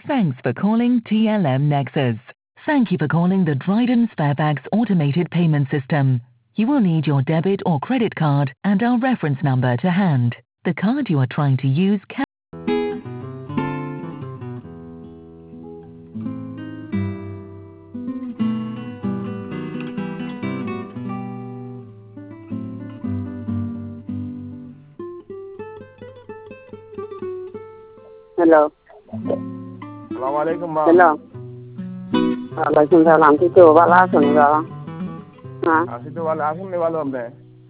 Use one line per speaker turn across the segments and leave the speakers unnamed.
Thanks for calling TLM Nexus. Thank you for calling the Dryden Sparebags automated payment system. You will need your debit or credit card and our reference number to hand. The card you are trying to use can...
Hello.
Assalamualaikum, Bang.
Hello. Waalaikumsalam. Itu wala suni baba. Ha.
Asih tu wala asim ni wala हमने.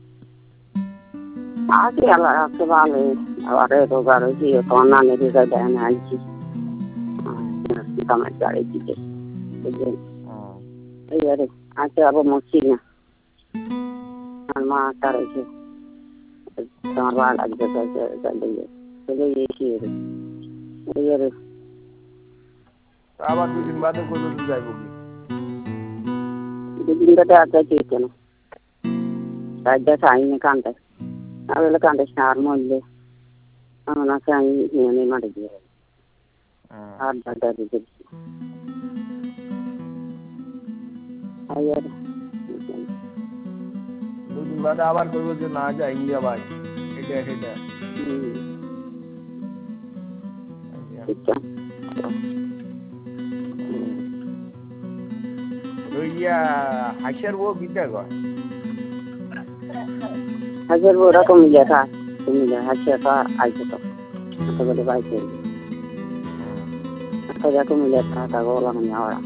Asi ala sebale. Aware to garo ji kona ne di ga dana ji. Kita mak cari ji. Jadi. Iya deh. Ada apa musiknya? Alma cari ji. Sangat wala aja jadi. Jadi ये iya deh.
Abar 2 दिन बाद को तो जाएगी.
Jadi kita ada cerita no. Ada saing kantor. Awalnya kantor star molle. Anak saing ini mana dia. Ada jadi. Ayo.
2 दिन बाद abar कोई वो ना जाएंगे भाई. हेड.
Iya.
तो ये हशर वो बीता गया.
Hasil bu rako milih ta, milih hasil ta aja tu. Atau boleh baik je. Atau aku milih ta, tak gula punya orang.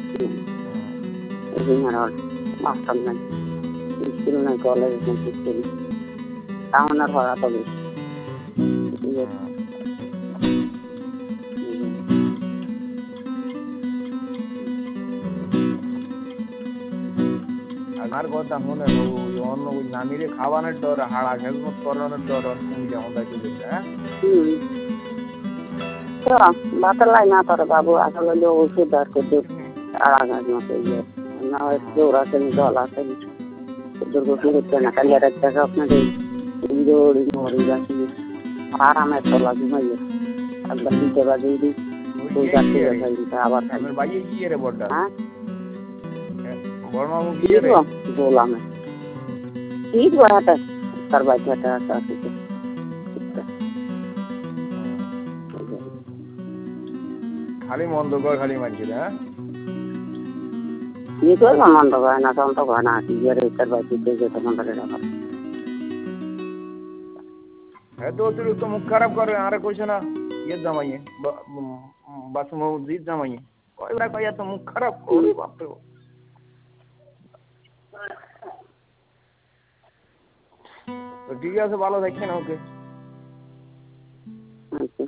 Ini orang master ni. Istilah ni college ni istilah. Tahun orang atau ni.
আমার কথা মনে অন্য ওই নামিরে খাওয়ানোর ডর হাড়া খেলমত করানোর ডর অসুবিধা হতে চলে হ্যাঁ
তো বাতালাই না তোর বাবু আসলে যে ওষুধ আর করতে আড়াগার মতো ইয়ে না হয় জোর আছে জল আছে দুর্গতি করতে না খালি আর একটা আপনাদের ইন্দোরি মরি যাচ্ছি আরামের তোলা ঘুমাইয়ে একবার দিতে বাজে দিই ওই যাচ্ছে আবার
আমার ভাইয়ে কি রে বড়টা
হ্যাঁ
বড়মামু কি রে
বললাম ঠিক বাটা তার বাচ্চাটা আছে
খালি মন্দ কর খালি মানছি হ্যাঁ
ये तो मन्द गए ना तो घना ये रे कर बात के जो मन्द रे रहा
है तो मुख खराब कर अरे कुछ ना ये जमाइए बस मो जीत जमाइए कोई बड़ा कोई तो मुख खराब करे बाप रे तो ठीक है से ভালো দেখেন ওকে